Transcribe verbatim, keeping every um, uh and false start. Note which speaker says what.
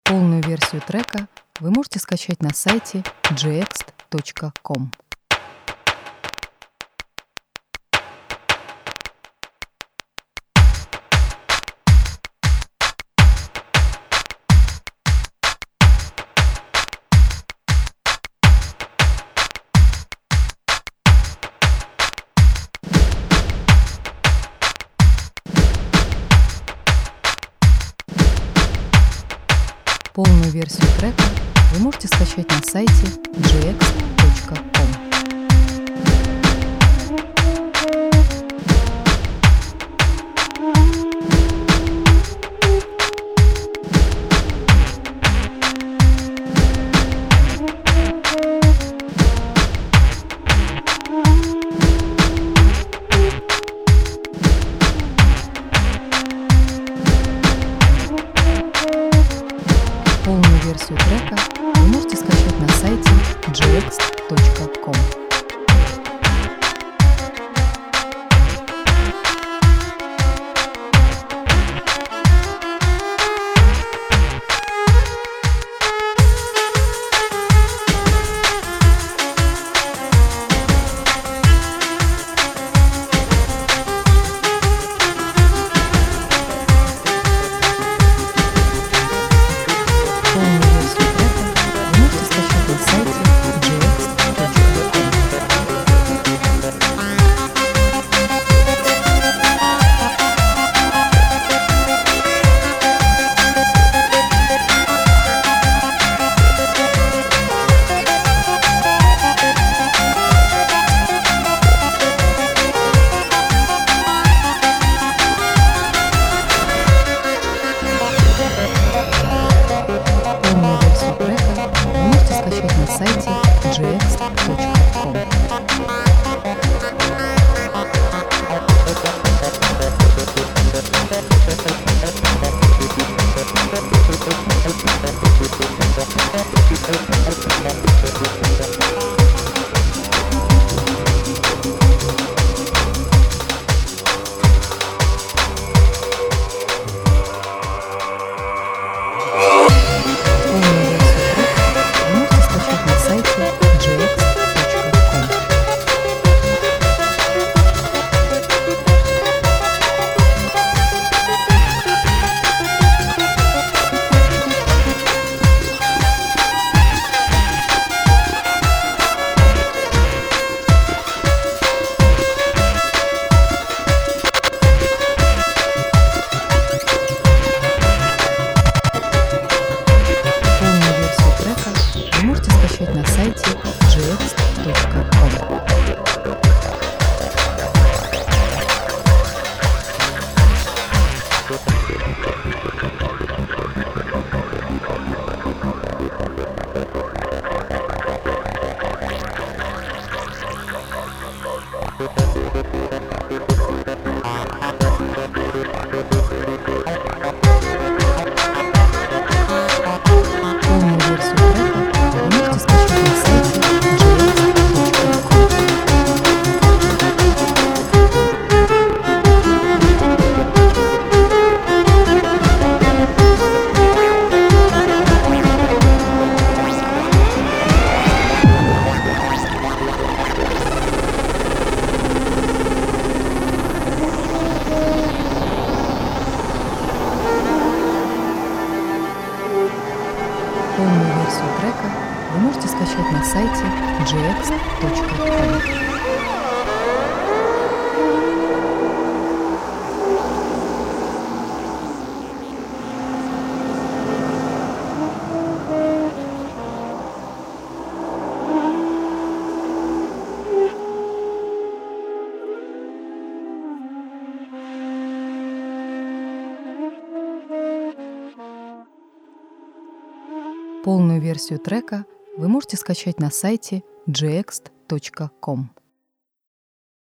Speaker 1: Полную версию трека вы можете скачать на сайте джи экс точка ком. Полную версию трека вы можете скачать на сайте джи экс точка ком. Полную версию трека вы можете скачать на сайте джи экс точка ком. Сайте джи экс точка ком. На сайте джи экс точка ком. Полную версию трека вы можете скачать на сайте джи экс точка ком. Полную версию трека вы можете скачать на сайте джи экс точка ком.